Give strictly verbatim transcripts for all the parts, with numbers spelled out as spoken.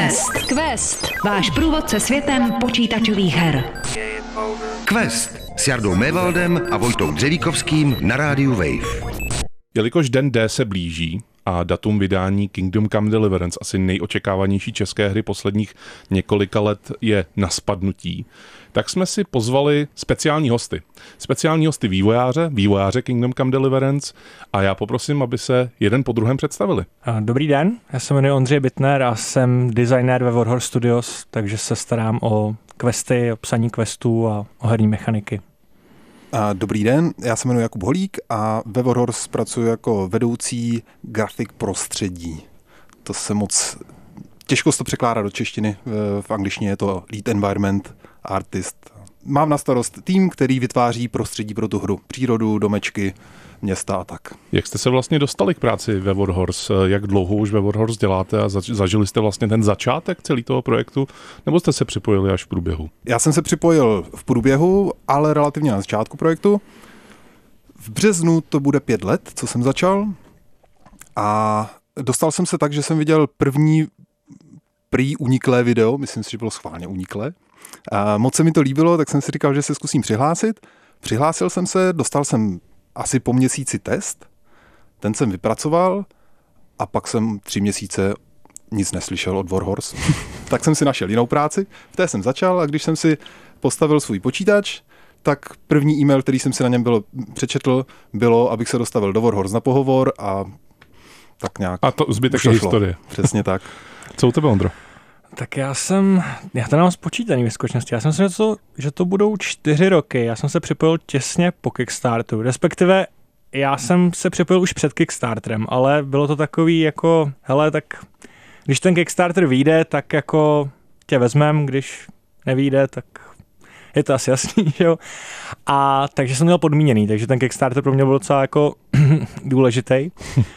Quest. Quest. Váš průvodce světem počítačových her. Quest s Jardou Mévaldem a Vojtou Dřevíkovským na rádiu Wave. Jelikož den D se blíží a datum vydání Kingdom Come Deliverance, asi nejočekávanější české hry posledních několika let, je na spadnutí, tak jsme si pozvali speciální hosty. Speciální hosty vývojáře, vývojáře Kingdom Come Deliverance, a já poprosím, aby se jeden po druhém představili. Dobrý den, já se jmenuji Ondřej Bittner a jsem designér ve Warhorse Studios, takže se starám o questy, o psaní questů a o herní mechaniky. Dobrý den, já se jmenuji Jakub Holík a ve Warhorse pracuji jako vedoucí grafik prostředí. To se moc těžko to překládá do češtiny, v angličtině je to lead environment artist. Mám na starost tým, který vytváří prostředí pro tu hru, přírodu, domečky, města a tak. Jak jste se vlastně dostali k práci ve Warhorse? Jak dlouho už ve Warhorse děláte a zažili jste vlastně ten začátek celý toho projektu, nebo jste se připojili až v průběhu? Já jsem se připojil v průběhu, ale relativně na začátku projektu. V březnu to bude pět let, co jsem začal, a dostal jsem se tak, že jsem viděl první prý uniklé video, myslím si, že bylo schválně uniklé. A moc se mi to líbilo, tak jsem si říkal, že se zkusím přihlásit. Přihlásil jsem se, dostal jsem asi po měsíci test, ten jsem vypracoval a pak jsem tři měsíce nic neslyšel od Warhorse. Tak jsem si našel jinou práci, v té jsem začal, a když jsem si postavil svůj počítač, tak první e-mail, který jsem si na něm bylo, přečetl, bylo, abych se dostavil do Warhorse na pohovor, a tak nějak. A to zbytek je historie. Přesně tak. Co u tebe, Ondro? Tak já jsem, já to nemám spočítaný ve skutečnosti, já jsem si myslel, že to budou čtyři roky, já jsem se připojil těsně po Kickstarteru, respektive já jsem se připojil už před Kickstarterem, ale bylo to takový jako, hele, tak když ten Kickstarter vyjde, tak jako tě vezmem, když nevyjde, tak je to asi jasný, že jo. A takže jsem měl podmíněný, takže ten Kickstarter pro mě byl docela jako důležitý.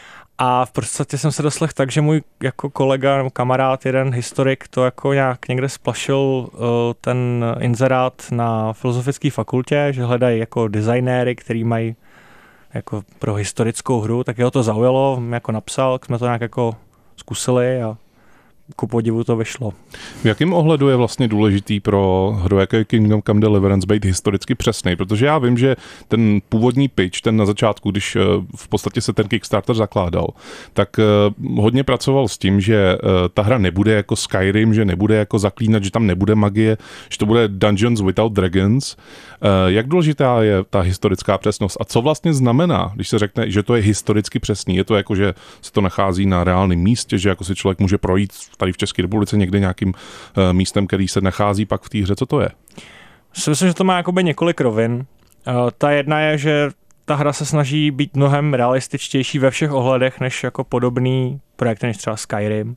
A v podstatě jsem se doslechl tak, že můj jako kolega nebo kamarád, jeden historik, to jako nějak někde splašil uh, ten inzerát na filozofické fakultě, že hledají jako designéry, který mají jako pro historickou hru, tak jeho to zaujalo, jako napsal, jsme to nějak jako zkusili a ku podivu to vyšlo. V jakém ohledu je vlastně důležitý pro hru, jako je Kingdom Come Deliverance, být historicky přesný? Protože já vím, že ten původní pitch, ten na začátku, když v podstatě se ten Kickstarter zakládal, tak hodně pracoval s tím, že ta hra nebude jako Skyrim, že nebude jako Zaklínač, že tam nebude magie, že to bude Dungeons Without Dragons. Jak důležitá je ta historická přesnost a co vlastně znamená, když se řekne, že to je historicky přesný? Je to jako, že se to nachází na reálném místě, že jako si člověk může projít tady v České republice někde nějakým uh, místem, který se nachází pak v té hře, co to je? Myslím, že to má jakoby několik rovin. Uh, ta jedna je, že ta hra se snaží být mnohem realističtější ve všech ohledech, než jako podobný projekt, než třeba Skyrim.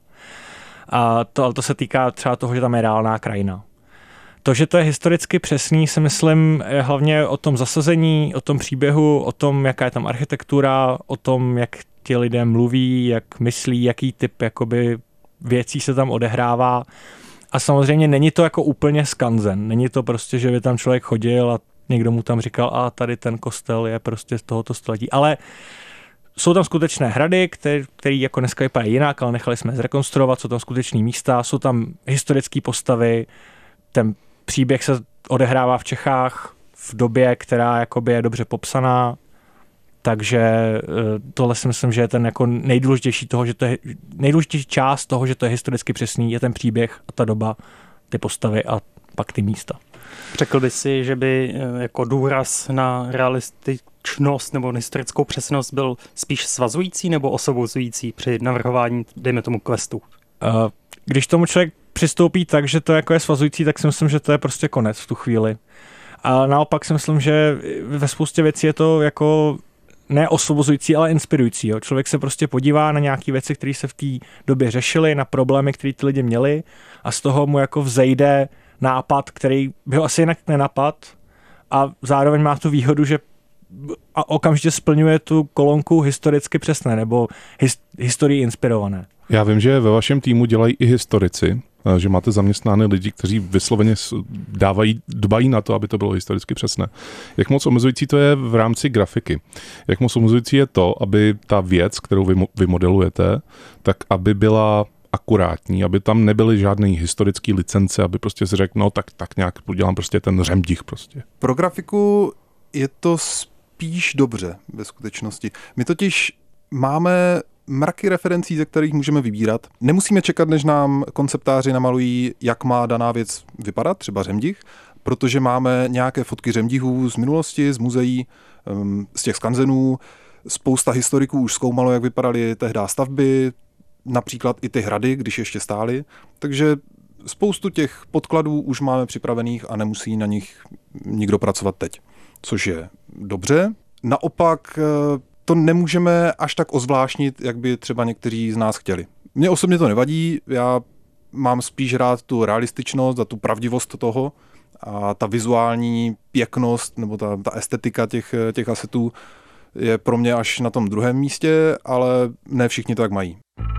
A to, ale to se týká třeba toho, že tam je reálná krajina. To, že to je historicky přesný, si myslím, je hlavně o tom zasazení, o tom příběhu, o tom, jaká je tam architektura, o tom, jak ti lidé mluví, jak myslí, jaký typ jakoby věcí se tam odehrává. A samozřejmě není to jako úplně skanzen. Není to prostě, že by tam člověk chodil a někdo mu tam říkal, a tady ten kostel je prostě z tohoto století. Ale jsou tam skutečné hrady, které, které jako dneska vypadají jinak, ale nechali jsme zrekonstruovat, jsou tam skutečné místa, jsou tam historické postavy, ten příběh se odehrává v Čechách v době, která jakoby je dobře popsaná. Takže tohle si myslím, že je ten jako nejdůležitější toho, že to je nejdůležitější část toho, že to je historicky přesný, je ten příběh a ta doba, ty postavy a pak ty místa. Řekl by si, že by jako důraz na realističnost nebo historickou přesnost byl spíš svazující nebo osobozující při navrhování, dejme tomu, questu? Když tomu člověk přistoupí tak, že to jako je svazující, tak si myslím, že to je prostě konec v tu chvíli. A naopak si myslím, že ve spoustě věcí je to jako ne osvobozující, ale inspirující. Jo. Člověk se prostě podívá na nějaké věci, které se v té době řešily, na problémy, které ty lidi měli, a z toho mu jako vzejde nápad, který by ho asi jinak nenapad, a zároveň má tu výhodu, že a okamžitě splňuje tu kolonku historicky přesné nebo his, historii inspirované. Já vím, že ve vašem týmu dělají i historici, že máte zaměstnány lidi, kteří vysloveně dávají, dbají na to, aby to bylo historicky přesné. Jak moc omezující to je v rámci grafiky? Jak moc omezující je to, aby ta věc, kterou vy, vy modelujete, tak aby byla akurátní, aby tam nebyly žádné historické licence, aby prostě si řekl, no tak, tak nějak udělám prostě ten řemdich prostě. Pro grafiku je to spíš dobře ve skutečnosti. My totiž máme mraky referencí, ze kterých můžeme vybírat. Nemusíme čekat, než nám konceptáři namalují, jak má daná věc vypadat, třeba řemdich, protože máme nějaké fotky řemdihů z minulosti, z muzeí, z těch skanzenů. Spousta historiků už zkoumalo, jak vypadaly tehdy stavby, například i ty hrady, když ještě stály. Takže spoustu těch podkladů už máme připravených a nemusí na nich nikdo pracovat teď, což je dobře. Naopak to nemůžeme až tak ozvláštnit, jak by třeba někteří z nás chtěli. Mně osobně to nevadí, já mám spíš rád tu realističnost a tu pravdivost toho a ta vizuální pěknost nebo ta, ta estetika těch, těch asetů je pro mě až na tom druhém místě, ale ne všichni to tak mají.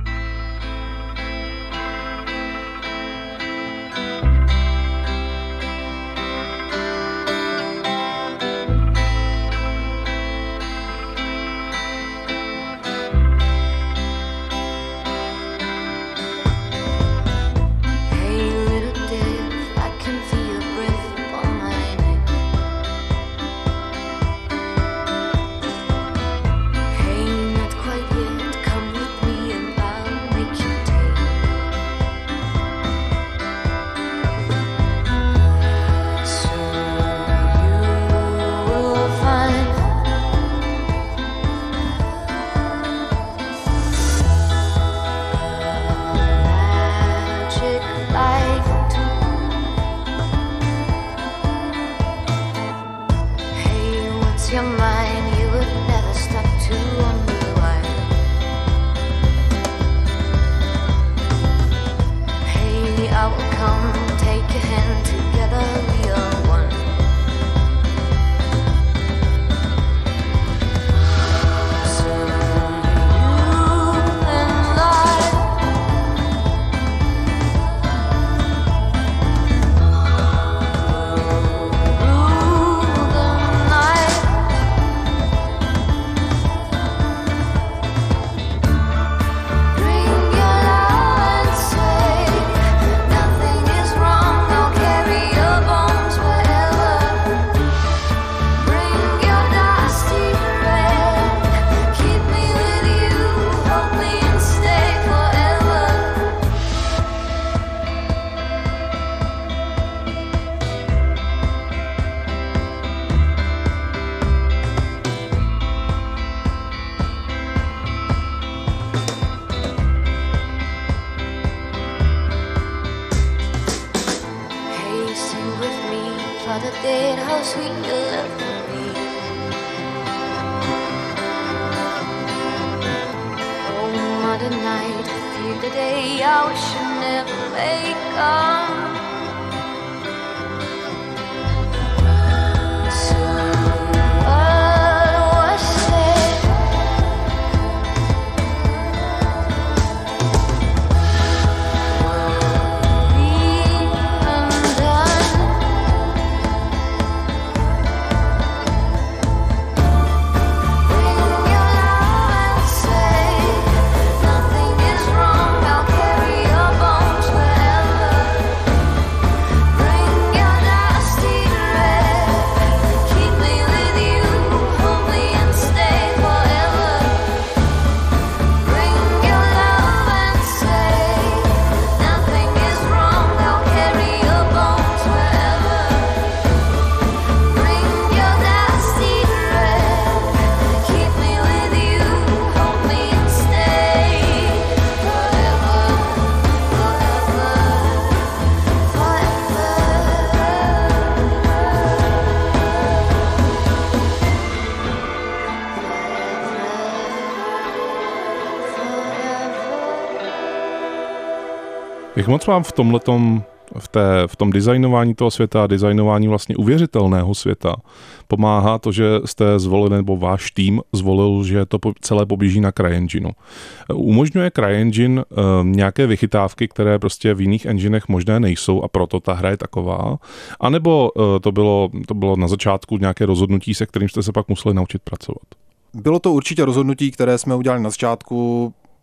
Jak moc vám v tomhletom, v, té, v tom designování toho světa, designování vlastně uvěřitelného světa pomáhá to, že jste zvolili, nebo váš tým zvolil, že to celé poběží na CryEngineu. Umožňuje CryEngine uh, nějaké vychytávky, které prostě v jiných enginech možné nejsou a proto ta hra je taková? A nebo uh, to bylo, to bylo na začátku nějaké rozhodnutí, se kterým jste se pak museli naučit pracovat? Bylo to určitě rozhodnutí, které jsme udělali na začátku.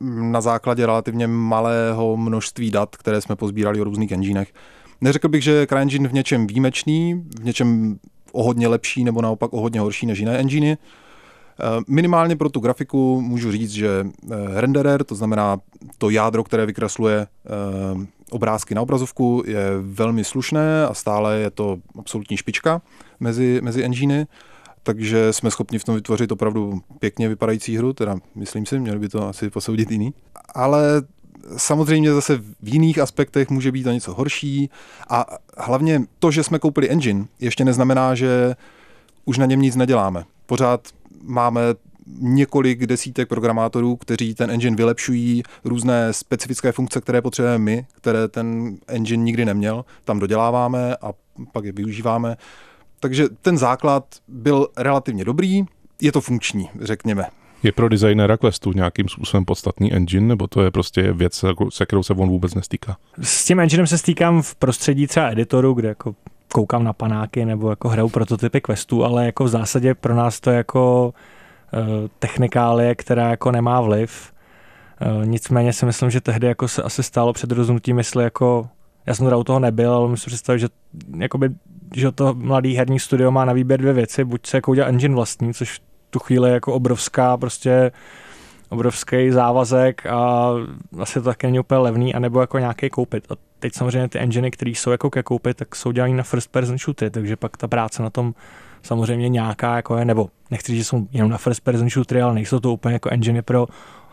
na základě relativně malého množství dat, které jsme pozbírali o různých enginech. Neřekl bych, že je CryEngine v něčem výjimečný, v něčem o hodně lepší nebo naopak o hodně horší než jiné enginy. Minimálně pro tu grafiku můžu říct, že renderer, to znamená to jádro, které vykresluje obrázky na obrazovku, je velmi slušné a stále je to absolutní špička mezi, mezi enginy, takže jsme schopni v tom vytvořit opravdu pěkně vypadající hru, teda myslím si, měli by to asi posoudit jiný. Ale samozřejmě zase v jiných aspektech může být to něco horší a hlavně to, že jsme koupili engine, ještě neznamená, že už na něm nic neděláme. Pořád máme několik desítek programátorů, kteří ten engine vylepšují, různé specifické funkce, které potřebujeme my, které ten engine nikdy neměl, tam doděláváme a pak je využíváme. Takže ten základ byl relativně dobrý, je to funkční, řekněme. Je pro designéra Questu nějakým způsobem podstatný engine, nebo to je prostě věc, se kterou se on vůbec nestýká? S tím enginem se stýkám v prostředí třeba editoru, kde jako koukám na panáky nebo jako hraju prototypy Questů, ale jako v zásadě pro nás to je jako uh, technikálie, která jako nemá vliv. Uh, nicméně si myslím, že tehdy jako se asi stálo před rozhodnutím, jestli jako, já jsem teda u toho nebyl, ale musím představit, že jakoby, že to mladý herní studio má na výběr dvě věci, buď se jako udělá engine vlastní, což v tu chvíli je jako obrovská prostě obrovský závazek a asi to taky není úplně levný, anebo jako nějaký koupit. A teď samozřejmě ty enginy, které jsou jako ke koupit, tak jsou dělaný na first person shootery, takže pak ta práce na tom samozřejmě nějaká jako je, nebo nechci říct, že jsou jenom na first person shootery, ale nejsou to úplně jako enginy pro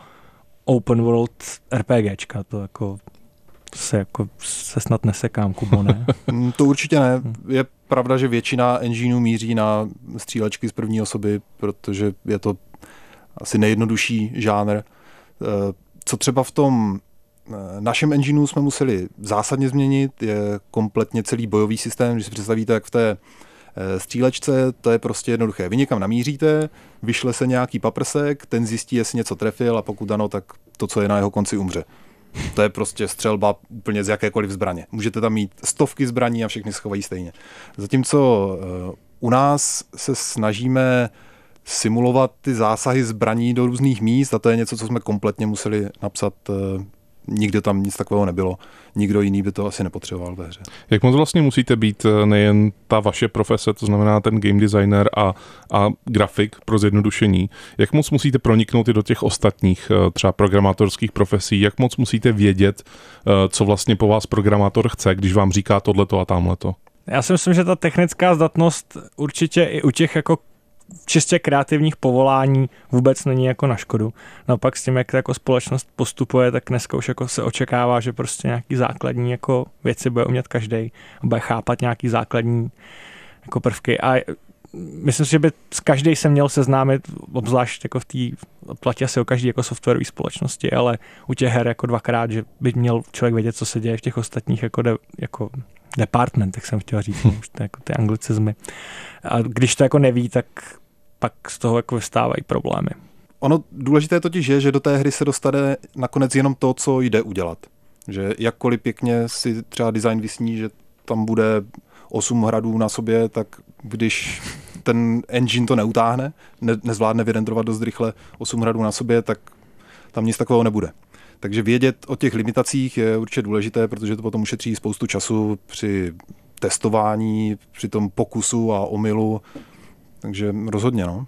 open world RPGčka, to jako se, jako se snad nesekám, Kubo, ne? To určitě ne. Je pravda, že většina engineů míří na střílečky z první osoby, protože je to asi nejjednodušší žánr. Co třeba v tom našem engineu jsme museli zásadně změnit, je kompletně celý bojový systém. Když si představíte, jak v té střílečce, to je prostě jednoduché. Vy někam namíříte, vyšle se nějaký paprsek, ten zjistí, jestli něco trefil a pokud ano, tak to, co je na jeho konci, umře. To je prostě střelba úplně z jakékoliv zbraně. Můžete tam mít stovky zbraní a všechny schovají stejně. Zatímco u nás se snažíme simulovat ty zásahy zbraní do různých míst a to je něco, co jsme kompletně museli napsat. Nikde tam nic takového nebylo. Nikdo jiný by to asi nepotřeboval ve hře. Jak moc vlastně musíte být nejen ta vaše profese, to znamená ten game designer a, a grafik pro zjednodušení, jak moc musíte proniknout i do těch ostatních třeba programátorských profesí, jak moc musíte vědět, co vlastně po vás programátor chce, když vám říká tohleto a tamhleto? Já si myslím, že ta technická zdatnost určitě i u těch jako čistě kreativních povolání vůbec není jako na škodu. Naopak s tím, jak jako společnost postupuje, tak dneska už jako se očekává, že prostě nějaký základní jako věci bude umět každej a bude chápat nějaký základní jako prvky. A myslím si, že by každý se měl seznámit, obzvlášť jako v té, platí asi o každý jako softwarové společnosti, ale u těch her jako dvakrát, že by měl člověk vědět, co se děje v těch ostatních jako, de, jako departmentech, jsem chtěl říct, už to jako ty anglicizmy. A když to jako neví, tak pak z toho jako vystávají problémy. Ono důležité totiž je, že do té hry se dostane nakonec jenom to, co jde udělat. Že jakkoliv pěkně si třeba design vysní, že tam bude osm hradů na sobě, tak když ten engine to neutáhne, ne, nezvládne vyrendrovat dost rychle osm hradů na sobě, tak tam nic takového nebude. Takže vědět o těch limitacích je určitě důležité, protože to potom ušetří spoustu času při testování, při tom pokusu a omylu. Takže rozhodně, no.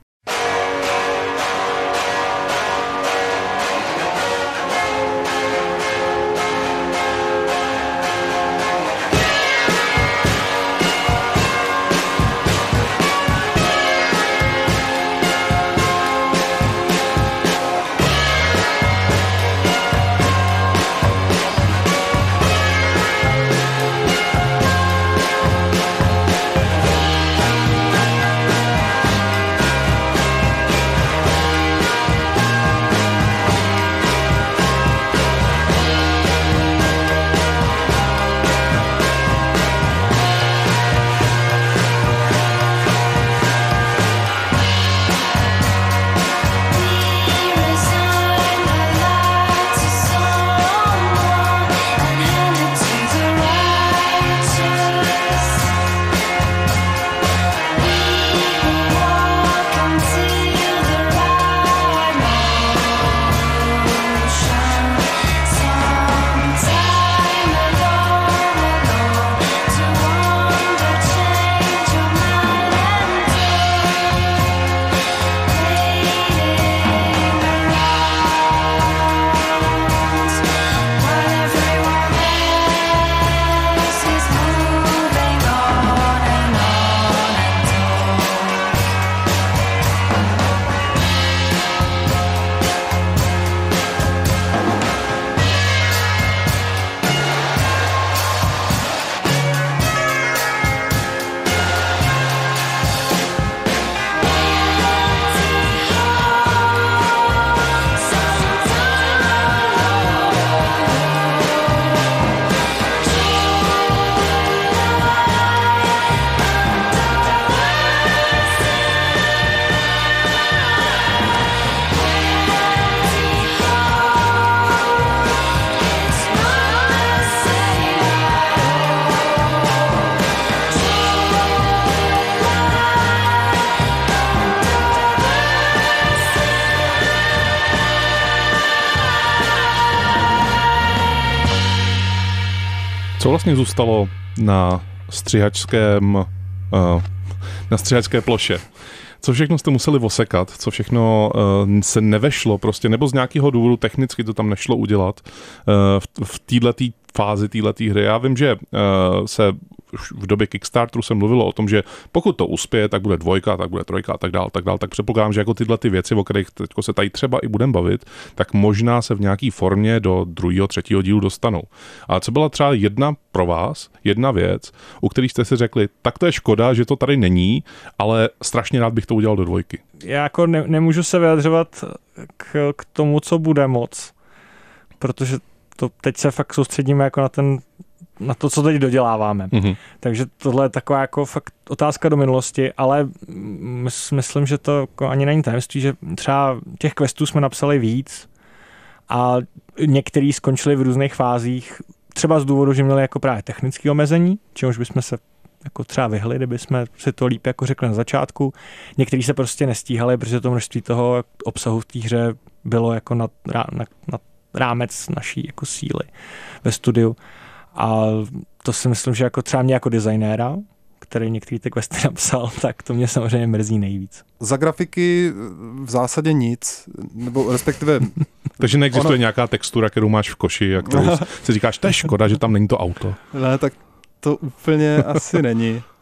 Co vlastně zůstalo na střihačském, uh, na střihačské ploše? Co všechno jste museli osekat, co všechno uh, se nevešlo prostě, nebo z nějakého důvodu technicky to tam nešlo udělat uh, v, v této fázi této hry. Já vím, že uh, se už v době Kickstarteru se mluvilo o tom, že pokud to uspěje, tak bude dvojka, tak bude trojka a tak dál, tak dál. Tak předpokládám, že jako tyhle ty věci, o kterých teďko se tady třeba i budeme bavit, tak možná se v nějaký formě do druhého, třetího dílu dostanou. Ale co byla třeba jedna pro vás, jedna věc, u které jste si řekli, tak to je škoda, že to tady není, ale strašně rád bych to udělal do dvojky. Já jako ne, nemůžu se vyjadřovat k, k tomu, co bude moc, protože to teď se fakt soustředíme jako na ten na to, co teď doděláváme. Mm-hmm. Takže tohle je taková jako fakt otázka do minulosti, ale mys- myslím, že to jako ani není tajemství, že třeba těch questů jsme napsali víc a některý skončili v různých fázích, třeba z důvodu, že měli jako právě technické omezení, čemuž bychom se jako třeba vyhli, kdyby jsme si to líp jako řekli na začátku. Někteří se prostě nestíhali, protože to množství toho obsahu v té hře bylo jako nad, na, na rámec naší jako síly ve studiu. A to si myslím, že jako třeba mě jako designéra, který některý ty questy napsal, tak to mě samozřejmě mrzí nejvíc. Za grafiky v zásadě nic, nebo respektive... Takže neexistuje ono... nějaká textura, kterou máš v koši, a kterou si říkáš, to je škoda, že tam není to auto. Ne, tak to úplně asi není. Uh,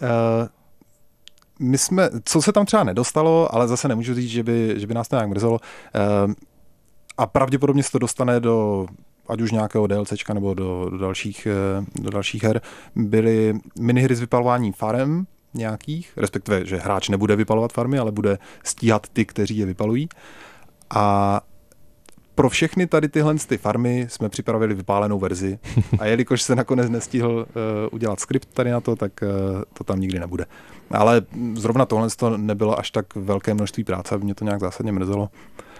my jsme, co se tam třeba nedostalo, ale zase nemůžu říct, že by, že by nás to nějak mrzelo, uh, a pravděpodobně se to dostane do ať už nějakého DLCčka nebo do, do, dalších, do dalších her, byly minihry s vypalováním farem nějakých, respektive, že hráč nebude vypalovat farmy, ale bude stíhat ty, kteří je vypalují. A pro všechny tady tyhle ty farmy jsme připravili vypálenou verzi a jelikož se nakonec nestihl uh, udělat skript tady na to, tak uh, to tam nikdy nebude. Ale zrovna tohle to nebylo až tak velké množství práce, aby mě to nějak zásadně mrzelo.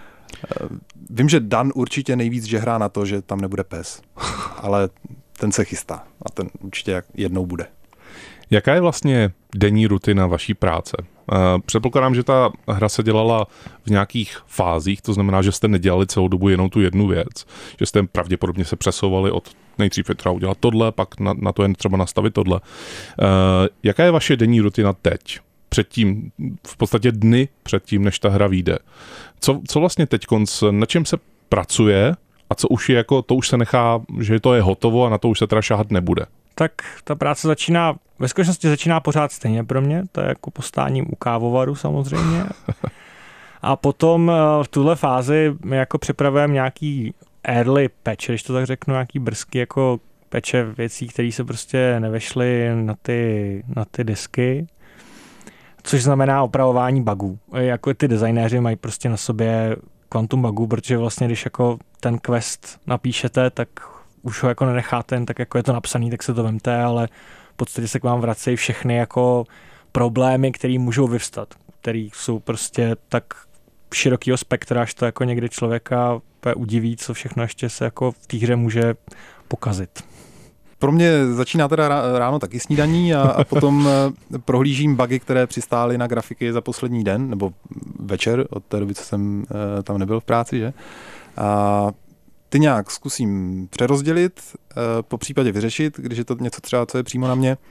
Vím, že Dan určitě nejvíc že hrá na to, že tam nebude pes, ale ten se chystá a ten určitě jednou bude. Jaká je vlastně denní rutina vaší práce? Předpokládám, že ta hra se dělala v nějakých fázích, to znamená, že jste nedělali celou dobu jenom tu jednu věc, že jste pravděpodobně se přesouvali od nejdřív je třeba udělat tohle, pak na, na to jen třeba nastavit tohle. Jaká je vaše denní rutina teď? Předtím, v podstatě dny předtím, než ta hra vyjde. Co, co vlastně teď, na čem se pracuje a co už je jako, to už se nechá, že to je hotovo a na to už se teda šáhat nebude? Tak ta práce začíná, ve skutečnosti začíná pořád stejně pro mě, to je jako postáním u kávovaru samozřejmě. A potom v tuhle fázi my jako připravujeme nějaký early patch, když to tak řeknu, nějaký brzky jako peče věcí, které se prostě nevešly na ty, na ty disky. Což znamená opravování bugů. Jako ty designéři mají prostě na sobě kvantum bugů, protože vlastně když jako ten quest napíšete, tak už ho jako nenecháte jen tak, jako je to napsaný, tak se to vemte, ale v podstatě se k vám vracejí všechny jako problémy, které můžou vyvstat, které jsou prostě tak širokýho spektra, až to jako někdy člověka udiví, co všechno ještě se jako v té hře může pokazit. Pro mě začíná teda ráno taky snídaní a, a potom prohlížím bugy, které přistály na grafiky za poslední den, nebo večer, od té doby, co jsem tam nebyl v práci, že? A ty nějak zkusím přerozdělit, po případě vyřešit, když je to něco třeba, co je přímo na mě.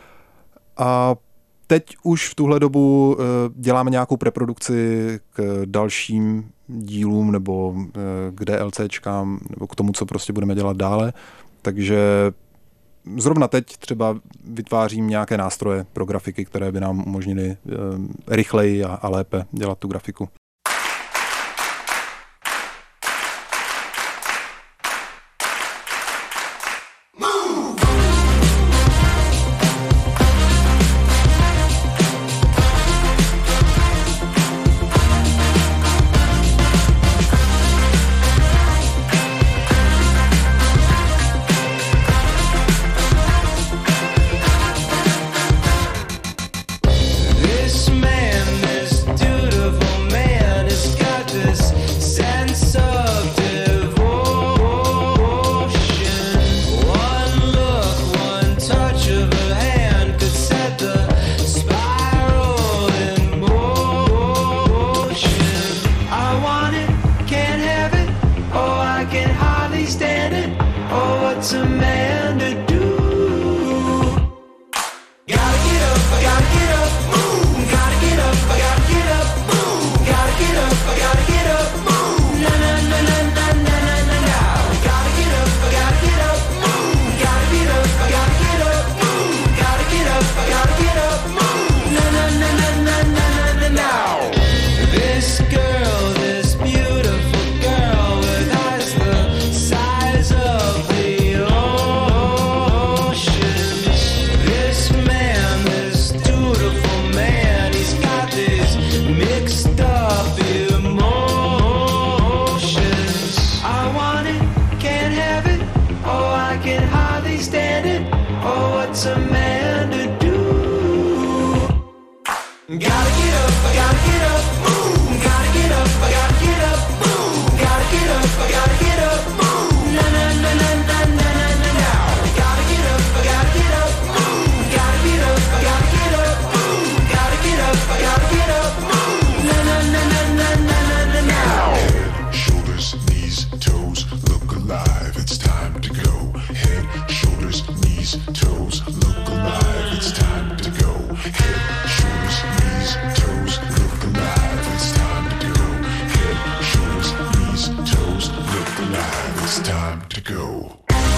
A teď už v tuhle dobu děláme nějakou preprodukci k dalším dílům nebo k DLCčkám, nebo k tomu, co prostě budeme dělat dále. Takže zrovna teď třeba vytvářím nějaké nástroje pro grafiky, které by nám umožnily rychleji a, a lépe dělat tu grafiku. What's a man to do? what's a man to do? Gotta get up, I gotta get up, move. Gotta get up, I gotta get up, move. Gotta get up, I gotta get up, move. Na na na na na na na na na. Gotta get up, I gotta get up, move. Gotta get up, I gotta get up, move. Gotta get up, I gotta get up, move. Na na na na na na na na na. Head, shoulders, knees, toes, look alive. It's time to go. Head, shoulders, knees, toes, look alive. It's time to go. Head, shoulders, knees, toes, look alive. It's time to go. Head, shoulders, knees, toes, look alive. It's time to go.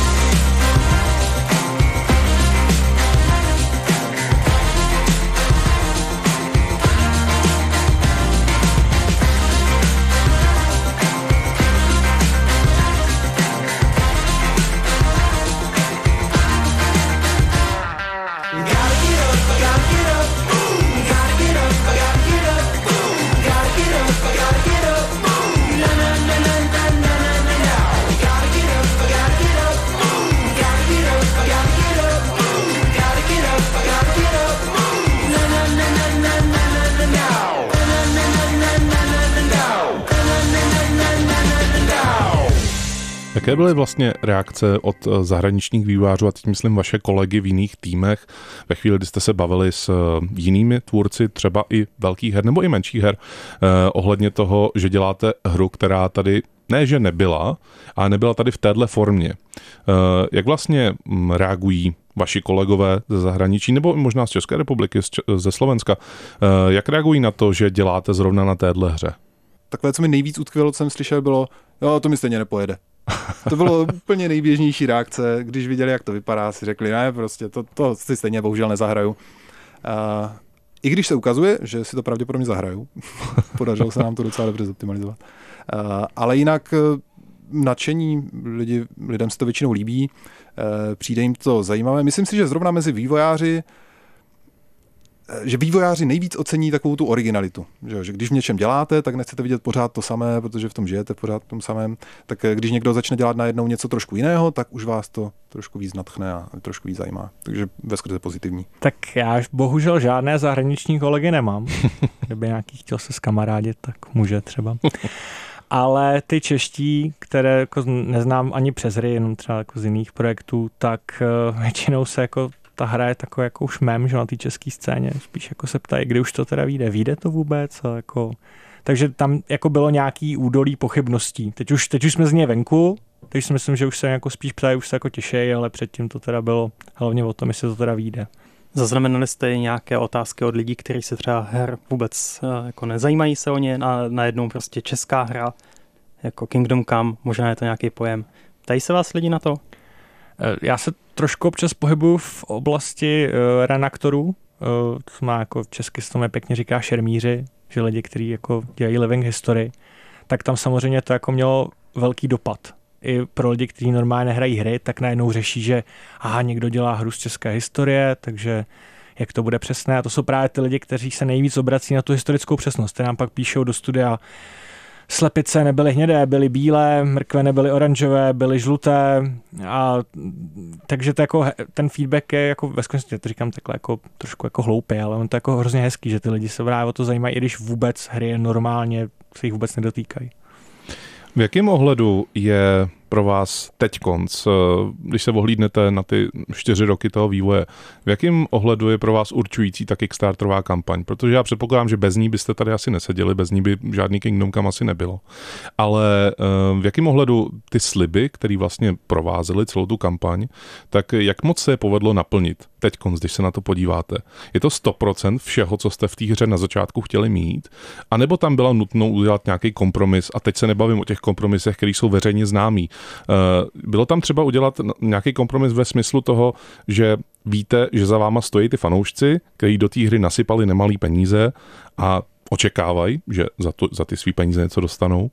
Jaké byly vlastně reakce od zahraničních vývojářů, a teď myslím vaše kolegy v jiných týmech, ve chvíli, kdy jste se bavili s jinými tvůrci, třeba i velkých her nebo i menších her, eh, ohledně toho, že děláte hru, která tady ne, že nebyla, ale nebyla tady v téhle formě. Eh, jak vlastně reagují vaši kolegové ze zahraničí, nebo možná z České republiky, ze Slovenska, eh, jak reagují na to, že děláte zrovna na téhle hře? Takové, co mi nejvíc utkvělo, co jsem slyšel, bylo, jo, to mi stejně nepojede. To bylo úplně nejběžnější reakce, když viděli, jak to vypadá, si řekli, ne, prostě to, to si stejně bohužel nezahraju. Uh, I když se ukazuje, že si to pravděpodobně zahraju, podařilo se nám to docela dobře zoptimalizovat. Uh, ale jinak uh, nadšení, lidi, lidem se to většinou líbí, uh, přijde jim to zajímavé. Myslím si, že zrovna mezi vývojáři že vývojáři nejvíc ocení takovou tu originalitu. Že, že když v něčem děláte, tak nechcete vidět pořád to samé, protože v tom žijete pořád v tom samém. Tak když někdo začne dělat najednou něco trošku jiného, tak už vás to trošku víc nadchne a trošku víc zajímá. Takže veskrze pozitivní. Tak já bohužel žádné zahraniční kolegy nemám. Kdyby nějaký chtěl se skamarádit, tak může třeba. Ale ty čeští, které jako neznám ani přes hry, jenom třeba jako z jiných projektů, tak většinou se jako ta hra je takový jako už mem, že na té české scéně, spíš jako se ptají, kdy už to teda vyjde, vyjde to vůbec, a jako, takže tam jako bylo nějaký údolí pochybností. Teď už, teď už jsme z něj venku, teď si myslím, že už se jako spíš ptají, už se jako těšejí, ale předtím to teda bylo hlavně o tom, jestli to teda vyjde. Zaznamenali jste nějaké otázky od lidí, kteří se třeba her vůbec jako nezajímají se o ně, a najednou prostě česká hra, jako Kingdom Come, možná je to nějaký pojem. Ptají se vás lidi na to? Já se trošku občas pohybuju v oblasti uh, renaktorů, uh, to má jako v česky se tomu pěkně říká šermíři, že lidi, kteří jako dělají living history, tak tam samozřejmě to jako mělo velký dopad. I pro lidi, kteří normálně nehrají hry, tak najednou řeší, že aha, někdo dělá hru z české historie, takže jak to bude přesné. A to jsou právě ty lidi, kteří se nejvíc obrací na tu historickou přesnost. Ty nám pak píšou do studia, slepice nebyly hnědé, byly bílé, mrkve nebyly oranžové, byly žluté, a takže to jako, ten feedback je jako ve skutečnosti, to říkám takhle jako trošku jako hloupý, ale on to jako hrozně hezký, že ty lidi se právě o to zajímají, i když vůbec hry normálně se jich vůbec nedotýkají. V jakém ohledu je pro vás teď konc, když se ohlídnete na ty čtyři roky toho vývoje, v jakém ohledu je pro vás určující ta Kickstarterová kampaň? Protože já předpokládám, že bez ní byste tady asi neseděli, bez ní by žádný Kingdom Come asi nebylo. Ale v jakém ohledu ty sliby, které vlastně provázely celou tu kampaň, tak jak moc se je povedlo naplnit teď konc, když se na to podíváte? Je to sto procent všeho, co jste v té hře na začátku chtěli mít? A nebo tam bylo nutno udělat nějaký kompromis? A teď se nebavím o těch kompromisech, které jsou veřejně známí. Bylo tam třeba udělat nějaký kompromis ve smyslu toho, že víte, že za váma stojí ty fanoušci, kteří do té hry nasypali nemalý peníze a očekávají, že za, to, za ty svý peníze něco dostanou.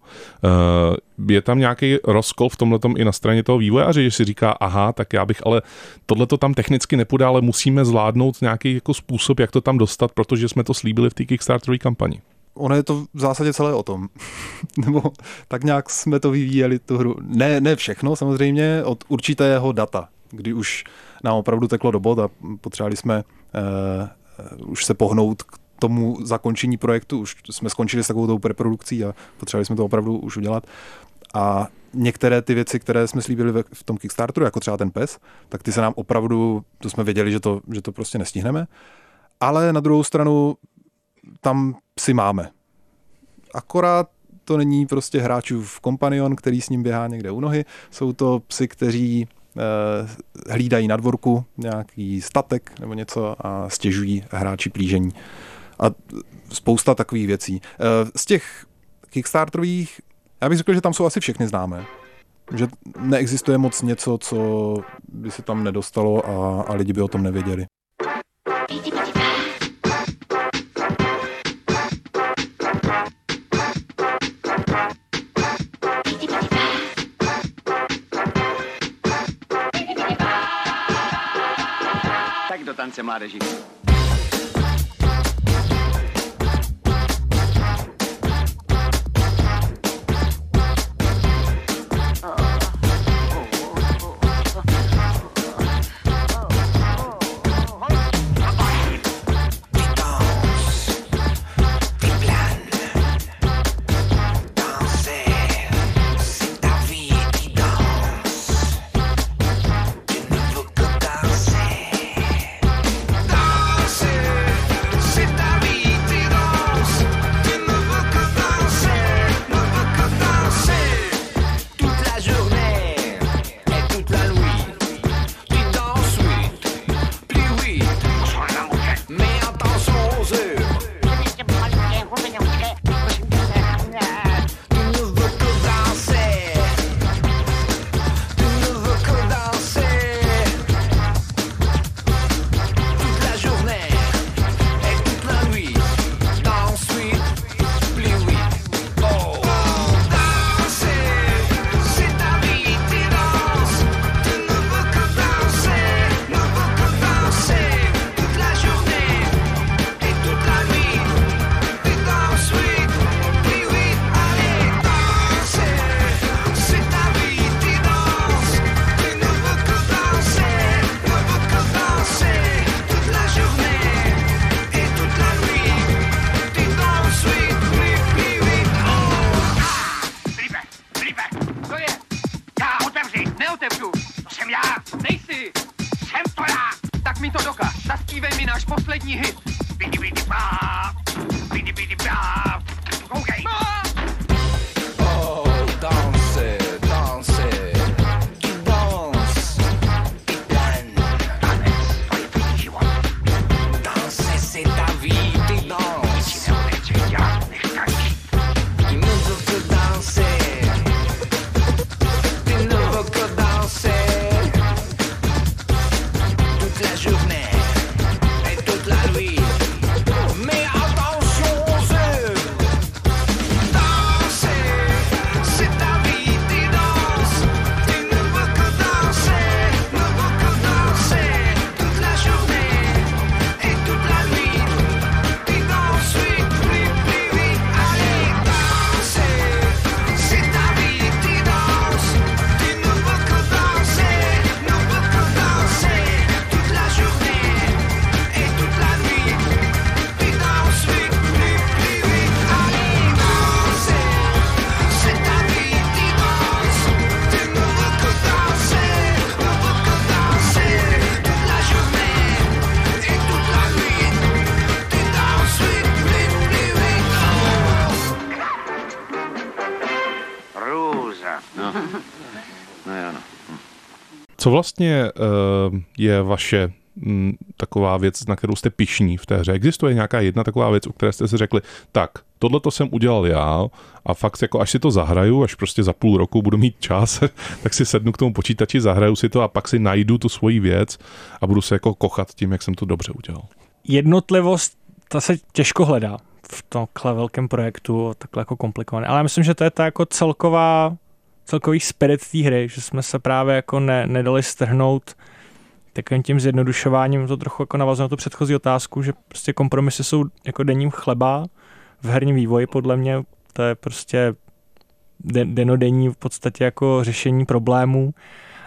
Je tam nějaký rozkol v tomhletom i na straně toho vývojáře, že si říká, aha, tak já bych, ale tohleto tam technicky nepůjde, ale musíme zvládnout nějaký jako způsob, jak to tam dostat, protože jsme to slíbili v té Kickstarterové kampani. Ono je to v zásadě celé o tom. Nebo tak nějak jsme to vyvíjeli tu hru. Ne, ne všechno samozřejmě, od určitého data, kdy už nám opravdu teklo do bod a potřebovali jsme uh, už se pohnout k tomu zakončení projektu. Už jsme skončili s takovou tou preprodukcí a potřebovali jsme to opravdu už udělat. A některé ty věci, které jsme slíbili v tom Kickstarteru, jako třeba ten pes, tak ty se nám opravdu, to jsme věděli, že to, že to prostě nestihneme. Ale na druhou stranu tam psy máme. Akorát to není prostě hráčův kompanion, který s ním běhá někde u nohy. Jsou to psy, kteří eh, hlídají na dvorku nějaký statek nebo něco a stěžují hráči plížení. A spousta takových věcí. Eh, z těch Kickstarterových, já bych řekl, že tam jsou asi všechny známé. Že neexistuje moc něco, co by se tam nedostalo a, a lidi by o tom nevěděli. Tak do tance, mládeži. Co vlastně uh, je vaše m, taková věc, na kterou jste pyšní v té hře? Existuje nějaká jedna taková věc, u které jste si řekli, tak, tohle to jsem udělal já a fakt jako až si to zahraju, až prostě za půl roku budu mít čas, tak si sednu k tomu počítači, zahraju si to a pak si najdu tu svoji věc a budu se jako kochat tím, jak jsem to dobře udělal. Jednotlivost, ta se těžko hledá v tomhle velkém projektu, takhle jako komplikované, ale já myslím, že to je ta jako celková celkový spirit té hry, že jsme se právě jako ne, nedali strhnout takovým tím zjednodušováním, to trochu jako navazuje na tu předchozí otázku, že prostě kompromisy jsou jako denním chleba v herním vývoji, podle mě to je prostě denodenní v podstatě jako řešení problémů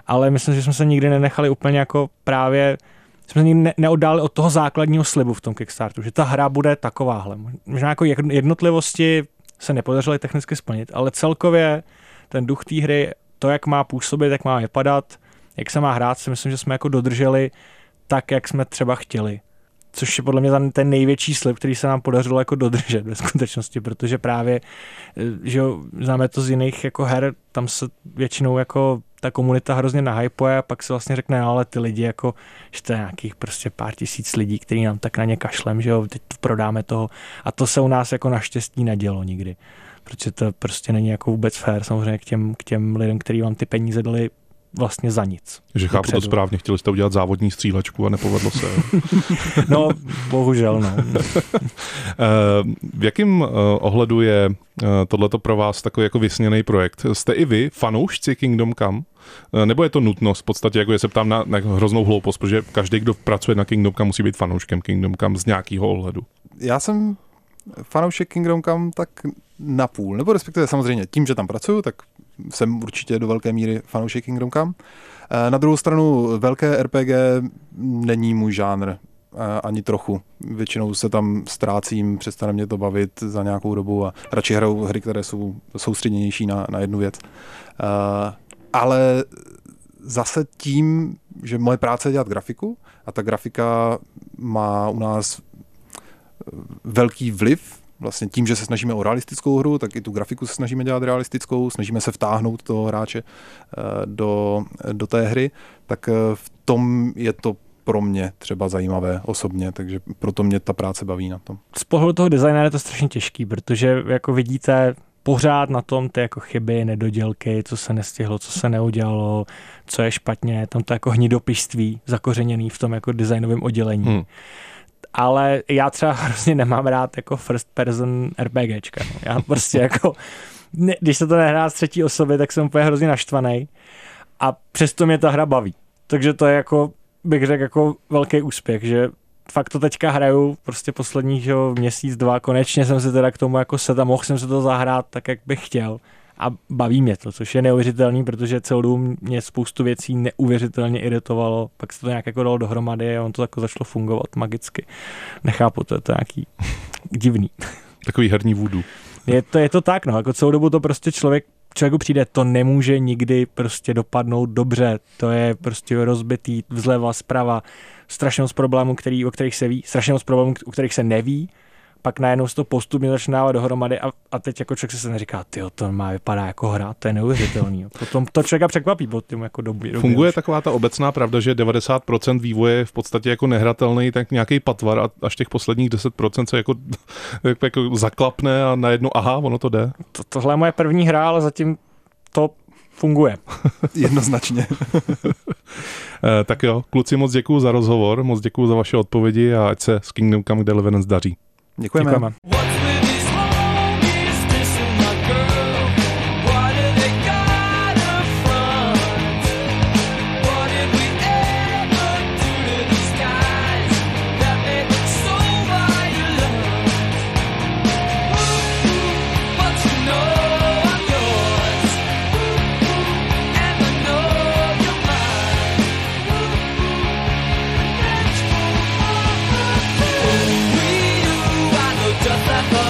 ale myslím, že jsme se nikdy nenechali úplně jako právě, jsme se nikdy ne- neoddálili od toho základního slibu v tom Kickstarteru, že ta hra bude takováhle. Možná jako jednotlivosti se nepodařily technicky splnit, ale celkově ten duch té hry, to, jak má působit, jak má vypadat, jak se má hrát, si myslím, že jsme jako dodrželi tak, jak jsme třeba chtěli. Což je podle mě ten, ten největší slib, který se nám podařilo jako dodržet ve skutečnosti, protože právě, že jo, známe to z jiných jako her, tam se většinou jako ta komunita hrozně nahypuje a pak se vlastně řekne, ale ty lidi jako, že to je nějakých prostě pár tisíc lidí, který nám tak na ně kašlem, že jo, teď prodáme toho a to se u nás jako naštěstí nedělo nikdy, protože to prostě není jako vůbec fair samozřejmě k těm, k těm lidem, kteří vám ty peníze dali vlastně za nic. Že chápu dopředu. To správně, chtěli jste udělat závodní střílečku a nepovedlo se. No, bohužel, no. V jakém ohledu je tohleto pro vás takový jako vysněný projekt? Jste i vy fanoušci Kingdom Come? Nebo je to nutnost v podstatě, jako je se ptám na, na hroznou hloupost, protože každý, kdo pracuje na Kingdom Come, musí být fanouškem Kingdom Come z nějakého ohledu. Já jsem fanoušek Kingdom Come tak napůl, nebo respektive samozřejmě tím, že tam pracuju, tak jsem určitě do velké míry fanoušek Kingdom Come. Na druhou stranu velké R P G není můj žánr ani trochu. Většinou se tam ztrácím, přestane mě to bavit za nějakou dobu a radši hraju hry, které jsou soustředěnější na, na jednu věc. Ale zase tím, že moje práce je dělat grafiku a ta grafika má u nás velký vliv, vlastně tím, že se snažíme o realistickou hru, tak i tu grafiku se snažíme dělat realistickou, snažíme se vtáhnout toho hráče do, do té hry, tak v tom je to pro mě třeba zajímavé osobně, takže proto mě ta práce baví na tom. Z pohledu toho designéra je to strašně těžký, protože jako vidíte pořád na tom ty jako chyby, nedodělky, co se nestihlo, co se neudělalo, co je špatně, tam to jako hnidopištví zakořeněný v tom jako designovém oddělení. Hmm. Ale já třeba hrozně nemám rád jako first person RPGčka. No. Já prostě jako, ne, když se to nehrá z třetí osoby, tak jsem úplně hrozně naštvaný a přesto mě ta hra baví. Takže to je jako, bych řekl, jako velký úspěch, že fakt to teďka hraju prostě poslední že, měsíc, dva, konečně jsem se teda k tomu jako set a mohl jsem se to zahrát tak, jak bych chtěl. A baví mě to, což je neuvěřitelný, protože celou dobu mě spoustu věcí neuvěřitelně iritovalo, pak se to nějak jako dalo dohromady a on to jako začalo fungovat magicky. Nechápu, to je to nějaký divný. Takový herní voodoo. Je to, je to tak, no, jako celou dobu to prostě člověk, člověku přijde, to nemůže nikdy prostě dopadnout dobře, to je prostě rozbitý vzleva, zprava, strašně moc problémů, který, o kterých se ví, strašně moc problémů, o kterých se neví, pak najednou se to postupně začne dávat dohromady a, a teď jako člověk se neříká, tyjo, to má vypadá jako hra, to je neuvěřitelný. Potom to člověka překvapí po tím jako dobu. Funguje už taková ta obecná pravda, že devadesát procent vývoje je v podstatě jako nehratelný, tak nějaký patvar a až těch posledních deset procent se jako, jako zaklapne a najednou, aha, ono to jde. To, tohle je moje první hra, ale zatím to funguje. Jednoznačně. Tak jo, kluci, moc děkuju za rozhovor, moc děkuju za vaše odpovědi a ať se s Kingdom Come Deliverance daří. Děkujeme. Děkujeme. Just like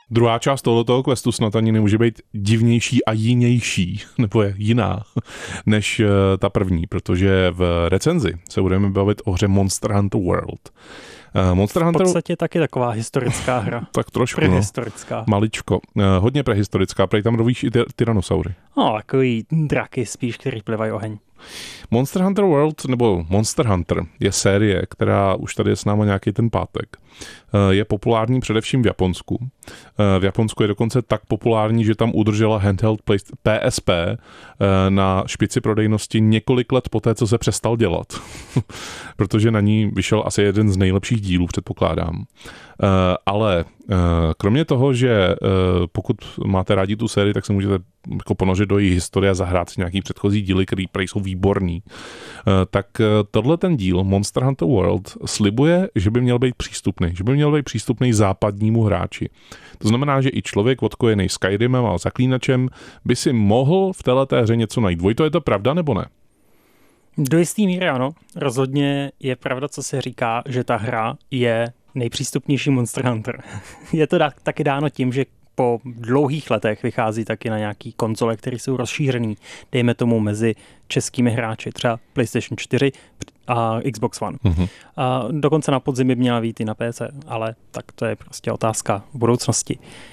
Druhá část tohoto questu snad ani nemůže být divnější a jinější, nebo je jiná, než ta první, protože v recenzi se budeme bavit o hře Monster Hunter World. Monster Hunter... V podstatě taky taková historická hra. Tak trošku, prehistorická. No. Maličko. Hodně prehistorická, prej tam rovíš i ty- tyrannosaury. No, takový draky spíš, který plivají oheň. Monster Hunter World, nebo Monster Hunter, je série, která už tady je s náma nějaký ten pátek. Je populární především v Japonsku. V Japonsku je dokonce tak populární, že tam udržela handheld P S P na špici prodejnosti několik let poté, co se přestal dělat. Protože na ní vyšel asi jeden z nejlepších dílů, předpokládám. Ale kromě toho, že pokud máte rádi tu sérii, tak se můžete jako ponořit do její historie a zahrát si nějaký předchozí díly, který prej jsou výborný. Tak tohle ten díl Monster Hunter World slibuje, že by měl být přístupný, že by měl být přístupný západnímu hráči. To znamená, že i člověk odkojený Skyrimem a Zaklínačem by si mohl v této hře něco najít. Vojto, je to pravda nebo ne? Do jistý míry ano. Rozhodně je pravda, co se říká, že ta hra je nejpřístupnější Monster Hunter. Je to dá, taky dáno tím, že po dlouhých letech vychází taky na nějaký konzole, které jsou rozšířený, dejme tomu mezi českými hráči, třeba PlayStation čtyři a Xbox One. Mm-hmm. A dokonce na podzim by měla být i na P C, ale tak to je prostě otázka budoucnosti.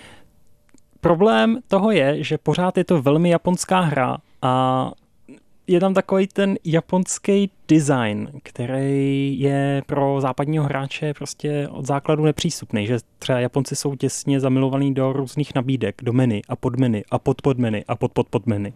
Problém toho je, že pořád je to velmi japonská hra a je tam takový ten japonský design, který je pro západního hráče prostě od základu nepřístupný, že třeba Japonci jsou těsně zamilovaní do různých nabídek, do menu a podmeny a podpodmeny a podpodpodmeny.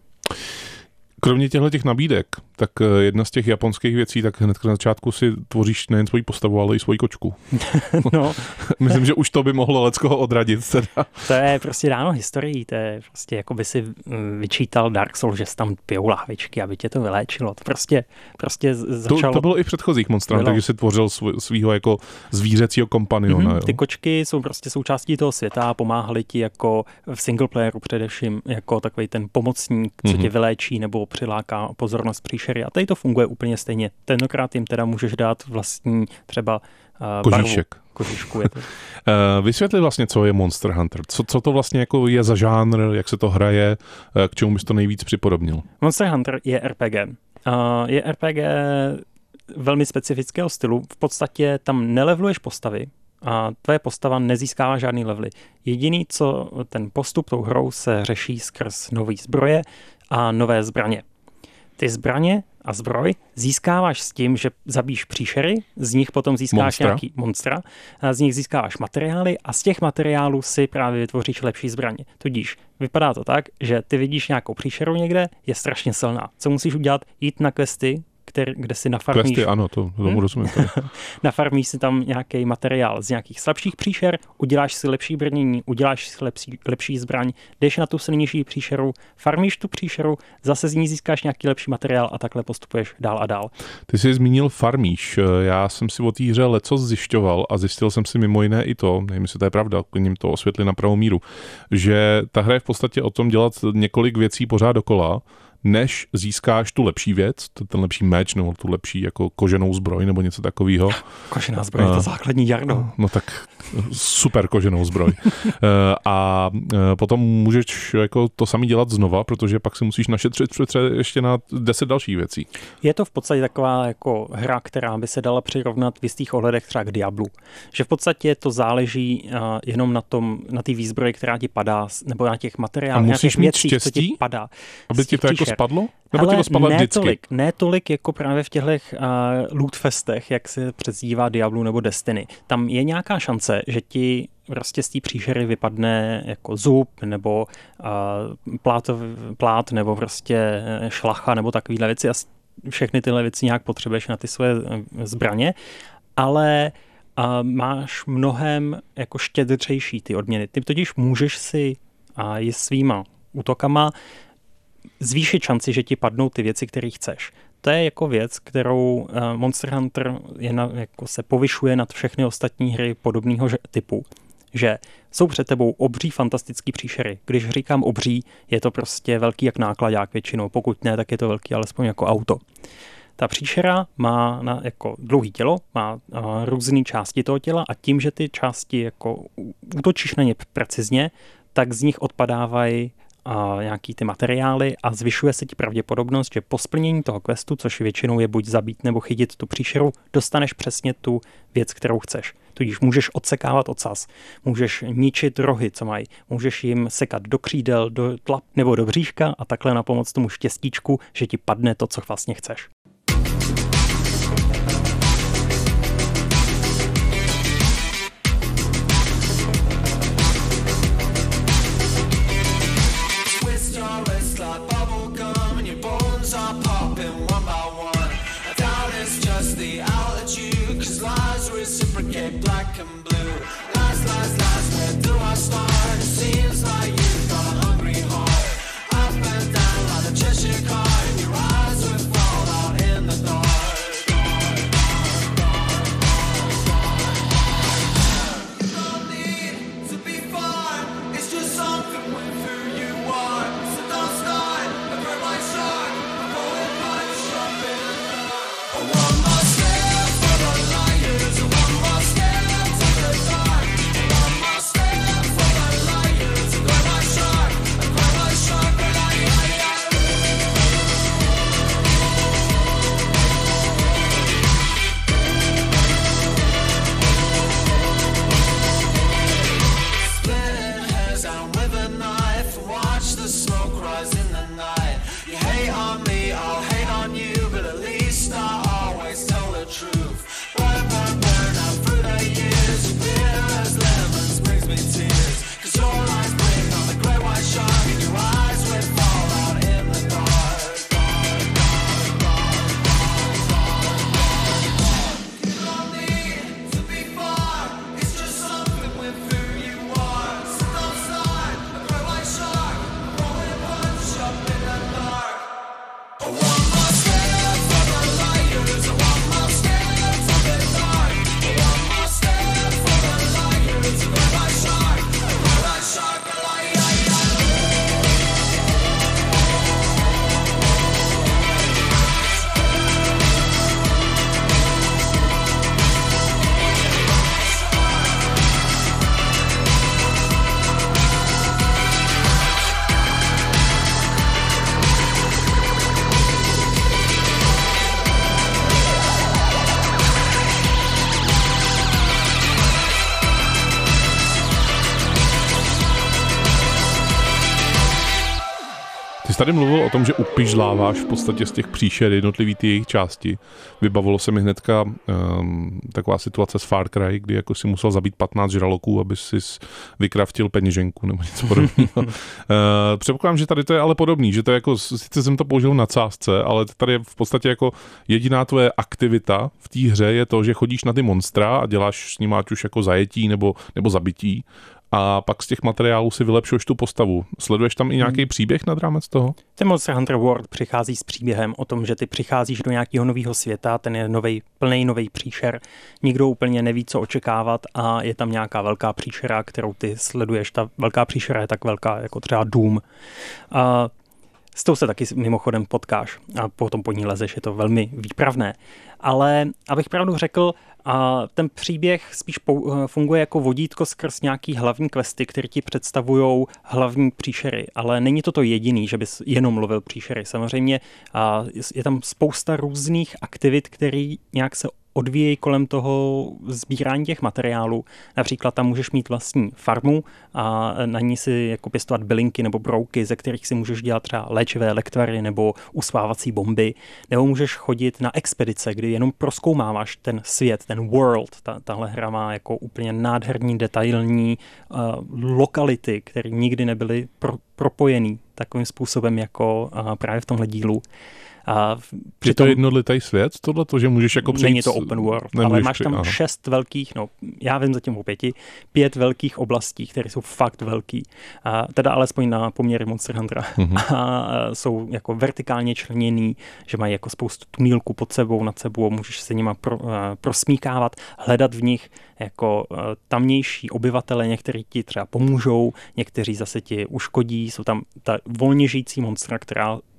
Kromě těchto těch nabídek, tak jedna z těch japonských věcí, tak hned na začátku si tvoříš nejen svoji postavu, ale i svoji kočku. No. Myslím, že už to by mohlo leckoho odradit. Teda. To je prostě dáno historií, to je prostě jako by si vyčítal Dark Souls, že jsi tam pijou lahvičky, aby tě to vyléčilo. To prostě, prostě začalo... To, to bylo i v předchozích monstrách, takže si tvořil svýho jako zvířecího kompaniona. Mm-hmm. Ty kočky jsou prostě součástí toho světa a pomáhali ti jako v singleplayeru především jako takový ten pomocník, co mm-hmm. tě vyléčí nebo přiláká pozornost příšery. A tady to funguje úplně stejně. Tentokrát jim teda můžeš dát vlastní třeba uh, kožíšek. Barvu. Kožíšku je to. Vysvětli vlastně, co je Monster Hunter. Co, co to vlastně jako je za žánr, jak se to hraje, k čemu bys to nejvíc připodobnil? Monster Hunter je R P G. Uh, je R P G velmi specifického stylu. V podstatě tam nelevluješ postavy a tvoje postava nezískává žádný levely. Jediný, co ten postup tou hrou se řeší skrz nový zbroje a nové zbraně. Ty zbraně a zbroj získáváš s tím, že zabíš příšery, z nich potom získáš monstra. nějaký monstra, a z nich získáváš materiály a z těch materiálů si právě vytvoříš lepší zbraně. Tudíž vypadá to tak, že ty vidíš nějakou příšeru někde, je strašně silná. Co musíš udělat? Jít na questy, který, kde si nafarmíš... Questy, ano, to tomu hmm? rozumím. Nafarmíš si tam nějaký materiál z nějakých slabších příšer, uděláš si lepší brnění, uděláš si lepší, lepší zbraň, jdeš na tu silnější příšeru, farmíš tu příšeru, zase z ní získáš nějaký lepší materiál a takhle postupuješ dál a dál. Ty jsi zmínil farmíš. Já jsem si o té hře lecos zjišťoval a zjistil jsem si mimo jiné i to, nevím, jestli to je pravda, klidně to osvětli na pravou míru, že ta hra je v podstatě o tom dělat několik věcí pořád dokola, než získáš tu lepší věc, ten lepší meč, nebo tu lepší jako koženou zbroj, nebo něco takového. Kožená zbroj, to základní jarno. No tak super koženou zbroj. A potom můžeš jako to samý dělat znova, protože pak si musíš našetřit ještě na deset dalších věcí. Je to v podstatě taková jako hra, která by se dala přirovnat v jistých ohledech třeba k Diablu. Že v podstatě to záleží jenom na tom, na té výzbroji, která ti padá, nebo na těch materiálech, na těch věcích, co ti padá. Aby ti to jako spadlo? Nebo ale ti to spadlo ne vždycky? Tolik, ne tolik jako právě v těchto uh, lootfestech, jak se přezdívá Diablu nebo Destiny. Tam je nějaká šance, že ti prostě z té příšery vypadne jako zub nebo uh, plát, plát nebo prostě šlacha nebo takovýhle věci a všechny tyhle věci nějak potřebuješ na ty svoje zbraně, ale a máš mnohem jako štědřejší ty odměny. Ty totiž můžeš si a i svýma útokama zvýšit šanci, že ti padnou ty věci, které chceš. To je jako věc, kterou Monster Hunter je na, jako se povyšuje nad všechny ostatní hry podobného typu. Že jsou před tebou obří fantastický příšery. Když říkám obří, je to prostě velký jak nákladák většinou. Pokud ne, tak je to velký alespoň jako auto. Ta příšera má na, jako dlouhý tělo, má uh, různé části toho těla a tím, že ty části jako útočíš na ně precizně, tak z nich odpadávají a nějaký ty materiály a zvyšuje se ti pravděpodobnost, že po splnění toho questu, což většinou je buď zabít nebo chytit tu příšeru, dostaneš přesně tu věc, kterou chceš. Tudíž můžeš odsekávat ocas, můžeš ničit rohy, co mají, můžeš jim sekat do křídel, do tlap nebo do bříška a takhle napomoc tomu štěstíčku, že ti padne to, co vlastně chceš. Jsi tady mluvil o tom, že upižláváš v podstatě z těch příšer jednotlivý ty jejich části. Vybavilo se mi hnedka um, taková situace z Far Cry, kdy jako si musel zabít patnáct žraloků, aby si vykraftil peněženku nebo něco podobného. uh, předpokládám, že tady to je ale podobný, že to je jako, sice jsem to použil na sázce, ale tady je v podstatě jako jediná tvoje aktivita v té hře je to, že chodíš na ty monstra a děláš s nimi ať už jako zajetí nebo, nebo zabití. A pak z těch materiálů si vylepšuješ tu postavu. Sleduješ tam i nějaký hmm. příběh nad rámec toho? Ten Monster Hunter World přichází s příběhem o tom, že ty přicházíš do nějakého nového světa, ten je novej, plnej novej příšer, nikdo úplně neví, co očekávat a je tam nějaká velká příšera, kterou ty sleduješ. Ta velká příšera je tak velká jako třeba Doom. A s tou se taky mimochodem potkáš a potom po ní lezeš, je to velmi výpravné. Ale abych pravdu řekl, a ten příběh spíš funguje jako vodítko skrz nějaký hlavní questy, které ti představují hlavní příšery, ale není to to jediný, že bys jenom mluvil příšery. Samozřejmě je tam spousta různých aktivit, které nějak se odvíjejí kolem toho sbírání těch materiálů. Například tam můžeš mít vlastní farmu a na ní si jako pěstovat bylinky nebo brouky, ze kterých si můžeš dělat třeba léčivé lektvary nebo usvávací bomby. Nebo můžeš chodit na expedice, kdy jenom prozkoumáváš ten svět, ten world. Ta, tahle hra má jako úplně nádherný, detailní uh, lokality, které nikdy nebyly pro, propojený takovým způsobem jako uh, právě v tomhle dílu. A přitom, je to jednolitý svět, tohleto, že můžeš jako přijít... Není to open world, ale máš tam při... šest velkých, no já vím zatím o pěti, pět velkých oblastí, které jsou fakt velký. A teda alespoň na poměry Monster Huntera. Mm-hmm. A jsou jako vertikálně členěný, že mají jako spoustu tunílků pod sebou, nad sebou, můžeš se nima pro, uh, prosmíkávat, hledat v nich jako uh, tamnější obyvatele, někteří ti třeba pomůžou, někteří zase ti uškodí, jsou tam ta volně žijící monstra, která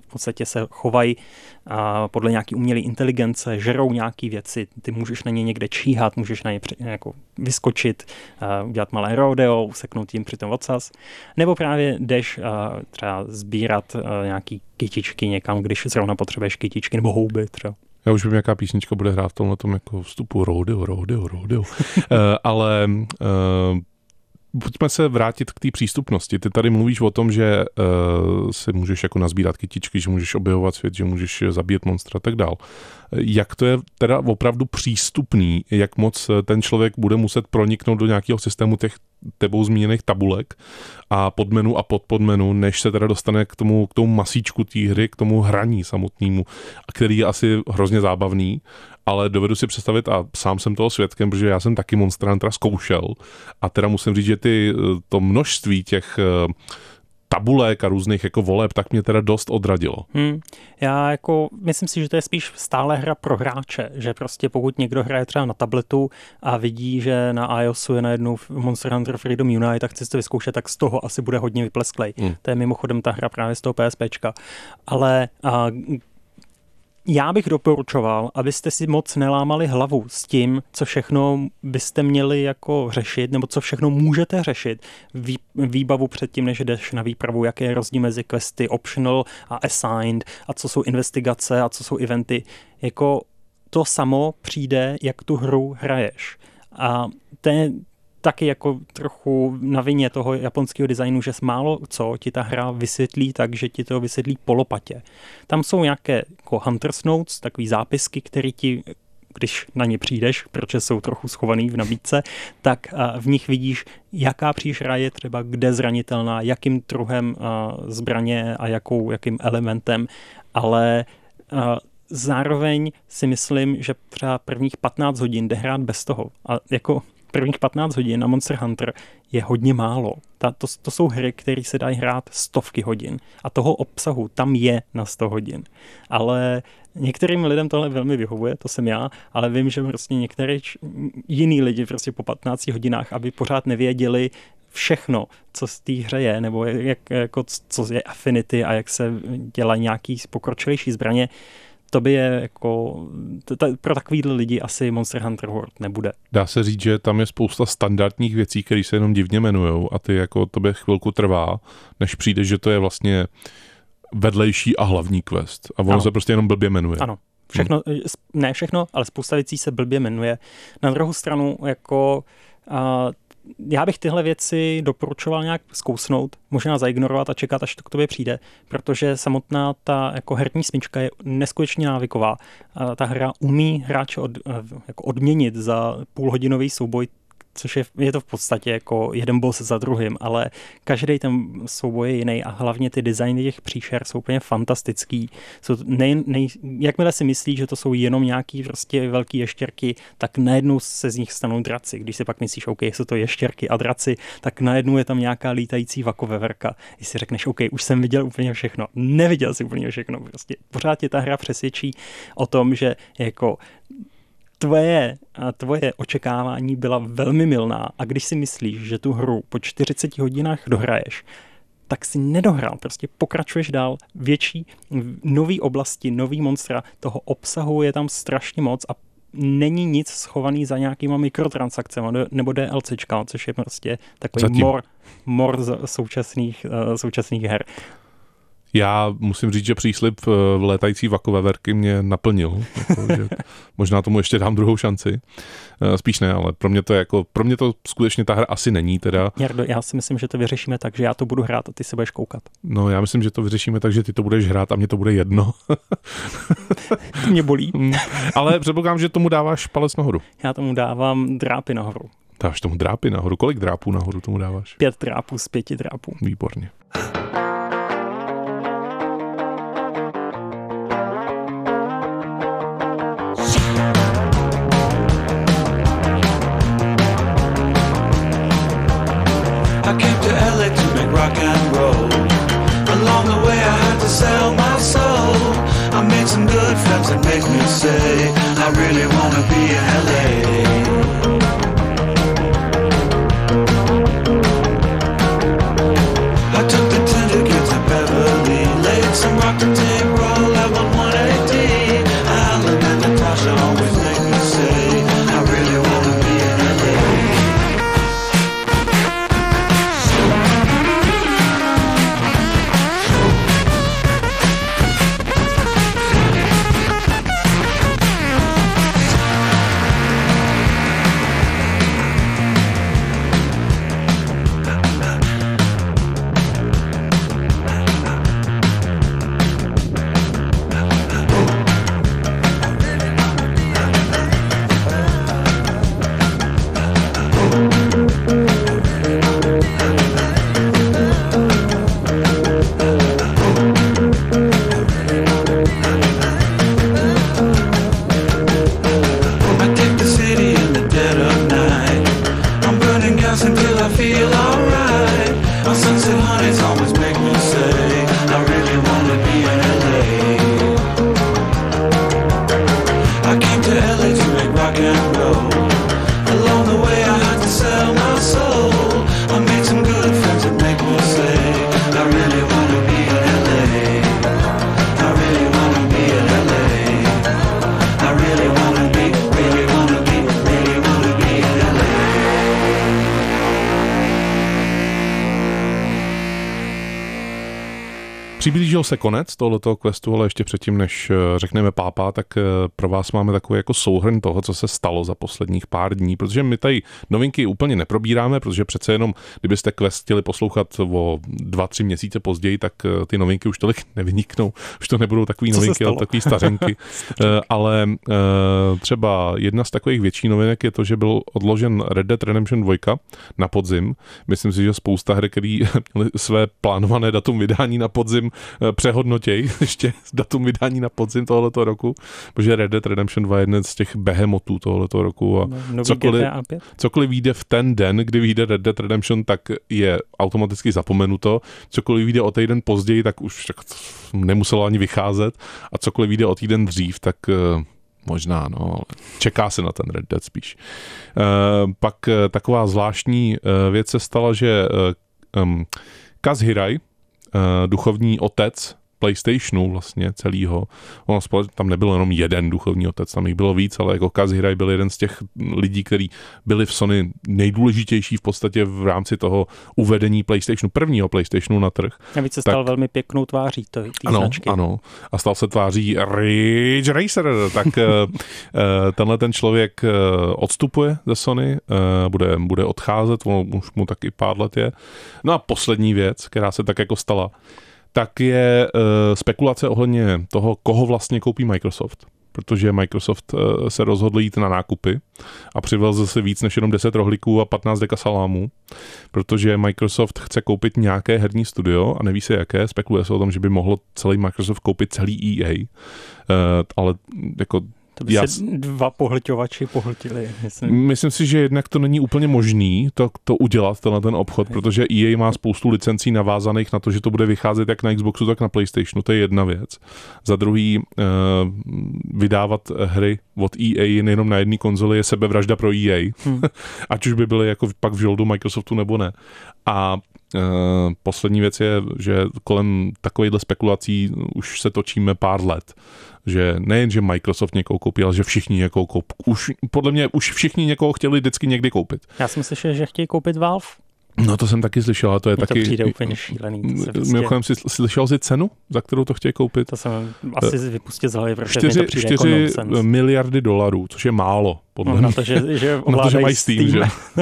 v podstatě se chovají a podle nějaký umělé inteligence, žerou nějaký věci, ty můžeš na ně někde číhat, můžeš na ně při, jako vyskočit, a udělat malé rodeo, useknout jim přitom ocas, nebo právě jdeš a třeba sbírat a nějaký kytičky někam, když zrovna potřebuješ kytičky nebo houby třeba. Já už vím, jaká písnička bude hrát v tomhletom jako vstupu rodeo, rodeo, rodeo. uh, ale uh, pojďme se vrátit k té přístupnosti. Ty tady mluvíš o tom, že uh, si můžeš jako nazbírat kytičky, že můžeš objevovat svět, že můžeš zabíjet monstra a tak dál. Jak to je teda opravdu přístupný, jak moc ten člověk bude muset proniknout do nějakého systému těch tebou zmíněných tabulek a podmenu a podpodmenu, než se teda dostane k tomu, k tomu masíčku té hry, k tomu hraní samotnému, který je asi hrozně zábavný, ale dovedu si představit, a sám jsem toho svědkem, protože já jsem taky Monster Huntera zkoušel a teda musím říct, že ty, to množství těch tabulek a různých jako voleb, tak mě teda dost odradilo. Hmm. Já jako myslím si, že to je spíš stále hra pro hráče, že prostě pokud někdo hraje třeba na tabletu a vidí, že na iOSu je najednou Monster Hunter Freedom Unite a chce si to vyzkoušet, tak z toho asi bude hodně vyplesklej. Hmm. To je mimochodem ta hra právě z toho PSPčka. Ale a, já bych doporučoval, abyste si moc nelámali hlavu s tím, co všechno byste měli jako řešit, nebo co všechno můžete řešit. Vý, výbavu předtím, než jdeš na výpravu, jaký je rozdíl mezi questy optional a assigned, a co jsou investigace a co jsou eventy. Jako to samo přijde, jak tu hru hraješ. A ten taky jako trochu na vině toho japonského designu, že málo co ti ta hra vysvětlí tak, že ti to vysvětlí po lopatě. Tam jsou nějaké jako Hunter's Notes, takový zápisky, které ti, když na ně přijdeš, protože jsou trochu schovaný v nabídce, tak v nich vidíš, jaká příšera je třeba kde zranitelná, jakým druhem zbraně a jakou, jakým elementem, ale zároveň si myslím, že třeba prvních patnáct hodin jde hrát bez toho. A jako prvních patnáct hodin na Monster Hunter je hodně málo. Ta, to, to jsou hry, které se dají hrát stovky hodin. A toho obsahu tam je na sto hodin. Ale některým lidem tohle velmi vyhovuje, to jsem já, ale vím, že prostě některý jiný lidi prostě po patnácti hodinách, aby pořád nevěděli všechno, co z té hře je, nebo jak, jako, co je Affinity a jak se dělají nějaký pokročilejší zbraně, to by je jako, to, to, pro takovýhle lidi asi Monster Hunter World nebude. Dá se říct, že tam je spousta standardních věcí, které se jenom divně jmenujou a ty jako tobě chvilku trvá, než přijde, že to je vlastně vedlejší a hlavní quest. A ono ano. se prostě jenom blbě jmenuje. Ano. Všechno, hmm. ne všechno, ale spousta věcí se blbě jmenuje. Na druhou stranu, jako a, já bych tyhle věci doporučoval nějak zkousnout, možná zaignorovat a čekat, až to k tobě přijde, protože samotná ta jako herní smyčka je neskutečně návyková. A ta hra umí hráče od, jako odměnit za půlhodinový souboj, což je, je to v podstatě jako jeden boss za druhým, ale každý ten souboj je jiný a hlavně ty designy těch příšer jsou úplně fantastický. Jsou nej, nej, jakmile si myslíš, že to jsou jenom nějaký prostě velký ještěrky, tak najednou se z nich stanou draci. Když si pak myslíš, OK, jsou to ještěrky a draci, tak najednou je tam nějaká lítající vakoveverka. Když si řekneš, OK, už jsem viděl úplně všechno. Neviděl jsi úplně všechno. Prostě pořád tě ta hra přesvědčí o tom, že jako Tvoje, tvoje očekávání byla velmi mylná a když si myslíš, že tu hru po čtyřiceti hodinách dohraješ, tak si nedohrál, prostě pokračuješ dál, větší, nový oblasti, nový monstra, toho obsahu je tam strašně moc a není nic schovaný za nějakýma mikrotransakcemi nebo DLCčka, což je prostě takový mor, mor současných, současných her. Já musím říct, že příslib v létající vakoveverky mě naplnil. Jako, že možná tomu ještě dám druhou šanci. Spíš ne, ale pro mě to je jako, pro mě to skutečně ta hra asi není teda. Jardo, já si myslím, že to vyřešíme tak, že já to budu hrát a ty se budeš koukat. No, já myslím, že to vyřešíme tak, že ty to budeš hrát a mě to bude jedno. To mě bolí. Ale předpokládám, že tomu dáváš palec nahoru. Já tomu dávám drápy nahoru. Dáš tomu drápy nahoru? Kolik drápů nahoru tomu dáváš? Pět drápů z pěti drápů. Výborně. Rock and roll. Along the way I had to sell my soul. I made some good friends that make me say I really wanna be in L A. I took the tender kids to Beverly, laid some rock to take Přiblížil se konec tohoto questu, ale ještě předtím, než řekneme pápa, tak pro vás máme takový jako souhrn toho, co se stalo za posledních pár dní, protože my tady novinky úplně neprobíráme, protože přece jenom, kdybyste quest chtěli poslouchat o dva, tři měsíce později, tak ty novinky už tolik nevyniknou, už to nebudou takový co novinky, ale takový stařenky. Ale třeba jedna z takových větších novinek je to, že byl odložen Red Dead Redemption dva na podzim. Myslím si, že spousta her, který měli své plánované datum vydání na podzim, přehodnotěj ještě datum vydání na podzim tohoto roku, protože Red Dead Redemption dva je jeden z těch behemotů tohoto roku a no, cokoliv, cokoliv vyjde v ten den, kdy vyjde Red Dead Redemption, tak je automaticky zapomenuto. Cokoliv vyjde o týden později, tak už tak nemuselo ani vycházet a cokoliv vyjde o týden dřív, tak možná, no, čeká se na ten Red Dead spíš. E, pak taková zvláštní věc se stala, že um, Kaz Hirai, duchovní otec PlayStationu vlastně celýho. Ono tam nebyl jenom jeden duchovní otec, tam jich bylo víc, ale jako Kaz Hirai byl jeden z těch lidí, kteří byli v Sony nejdůležitější v podstatě v rámci toho uvedení PlayStationu, prvního PlayStationu na trh. A víc se stal tak, velmi pěknou tváří té značky. Ano, a stal se tváří Ridge Racer, tak tenhle ten člověk odstupuje ze Sony, bude, bude odcházet, ono už mu taky pár let je. No a poslední věc, která se tak jako stala, tak je uh, spekulace ohledně toho, koho vlastně koupí Microsoft. Protože Microsoft uh, se rozhodl jít na nákupy a přivezl si víc než jenom deset rohlíků a patnáct deka salámů, protože Microsoft chce koupit nějaké herní studio a neví se jaké. Spekuluje se o tom, že by mohlo celý Microsoft koupit celý E A, uh, ale jako to by já... se dva pohlťovači pohltili. Myslím. myslím si, že jednak to není úplně možný to, to udělat, tenhle ten obchod, protože E A má spoustu licencí navázaných na to, že to bude vycházet jak na Xboxu, tak na PlayStationu, to je jedna věc. Za druhý, uh, vydávat hry od E A nejenom na jedné konzoli je sebevražda pro E A. Hmm. Ať už by byly jako pak v žoldu Microsoftu nebo ne. A Uh, poslední věc je, že kolem takovýchhle spekulací už se točíme pár let. Že nejen, že Microsoft někoho koupí, ale že všichni někoho koupí. Už, podle mě už všichni někoho chtěli vždycky někdy koupit. Já jsem slyšel, že chtějí koupit Valve. No to jsem taky slyšel, a to je Mně taky... to přijde úplně šílený. Mimochodem si slyšel jsi cenu, za kterou to chtějí koupit? To jsem asi vypustil z hlavy, protože čtyři, mi to přijde čtyři jako nonsense. miliardy dolarů, což je málo. Podle no, na to, že, že ovládají že mají Steam, Steam. že?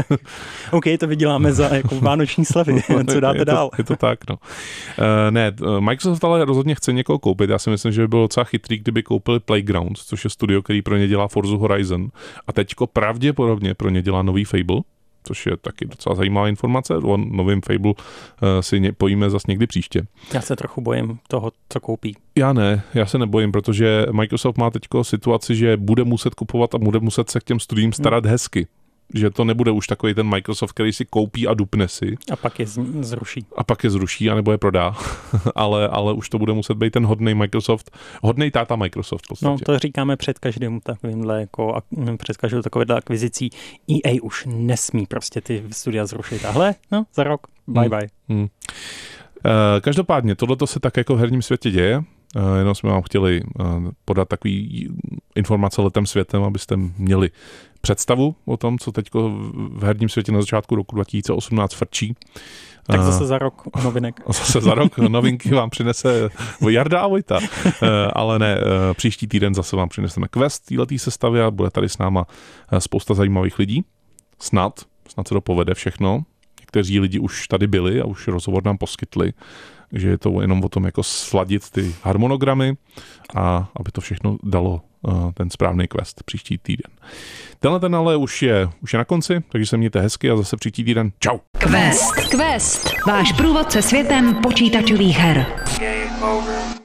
OK, to vyděláme za jako vánoční slevy. Co dáte je to, dál? Je to tak, no. Uh, ne, Microsoft ale rozhodně chce někoho koupit. Já si myslím, že by bylo docela chytrý, kdyby koupili Playgrounds, což je studio, který pro ně dělá Forza Horizon. A teďko pravděpodobně pro ně dělá nový Fable, což je taky docela zajímavá informace. O novém Fable uh, si ně, pojíme zase někdy příště. Já se trochu bojím toho, co koupí. Já ne, já se nebojím, protože Microsoft má teďko situaci, že bude muset kupovat a bude muset se k těm studiím starat hmm. hezky. Že to nebude už takový ten Microsoft, který si koupí a dupne si. A pak je zruší. A pak je zruší, anebo je prodá. ale, ale už to bude muset být ten hodnej Microsoft, hodnej táta Microsoft v podstatě. No to říkáme před každým takovýmhle, jako, před každou takovýhle akvizicí. E A už nesmí prostě ty studia zrušit. Ahle, no, za rok, bye hmm. bye. Hmm. Uh, každopádně, tohleto se tak jako v herním světě děje. Uh, jenom jsme vám chtěli uh, podat takový informace letem světem, abyste měli představu o tom, co teď v herním světě na začátku roku dva tisíce osmnáct frčí. Tak zase za rok novinek. Zase za rok novinky vám přinese Jarda a Vojta. Ale ne, příští týden zase vám přineseme quest této sestavy a bude tady s náma spousta zajímavých lidí. Snad, snad se to povede všechno. Někteří lidi už tady byli a už rozhovor nám poskytli, že je to jenom o tom, jako sladit ty harmonogramy a aby to všechno dalo ten správný quest příští týden. Tenhle ten ale už je, už je na konci, takže se mějte hezky a zase příští týden. Čau. Quest. Quest. Váš průvodce světem počítačových her. Game over.